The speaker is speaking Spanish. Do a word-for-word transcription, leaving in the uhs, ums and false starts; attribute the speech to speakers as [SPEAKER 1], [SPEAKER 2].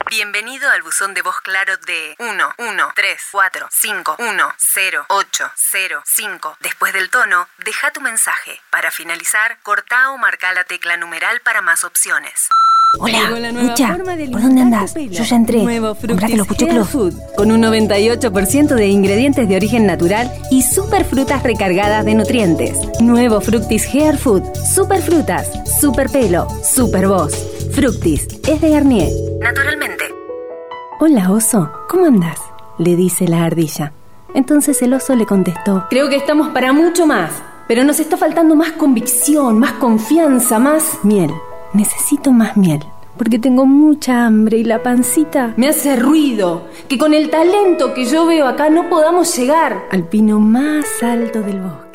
[SPEAKER 1] Bienvenido al buzón de voz claro de uno uno tres cuatro cinco uno cero ocho cero cinco. Después del tono, deja tu mensaje. Para finalizar, cortá o marcá la tecla numeral para más opciones.
[SPEAKER 2] Hola, Lucha, ¿por dónde andás? Yo ya entré. ¿Compraste los puchoclos?
[SPEAKER 3] Food, con un noventa y ocho por ciento de ingredientes de origen natural y super frutas recargadas de nutrientes. Nuevo Fructis Hair Food. Super frutas, super pelo, super voz. Fructis, es de Garnier.
[SPEAKER 1] Naturalmente.
[SPEAKER 3] Hola, oso, ¿cómo andás?, le dice la ardilla. Entonces el oso le contestó: creo que estamos para mucho más, pero nos está faltando más convicción, más confianza, más miel. Necesito más miel, porque tengo mucha hambre y la pancita me hace ruido. Que con el talento que yo veo acá no podamos llegar al pino más alto del bosque.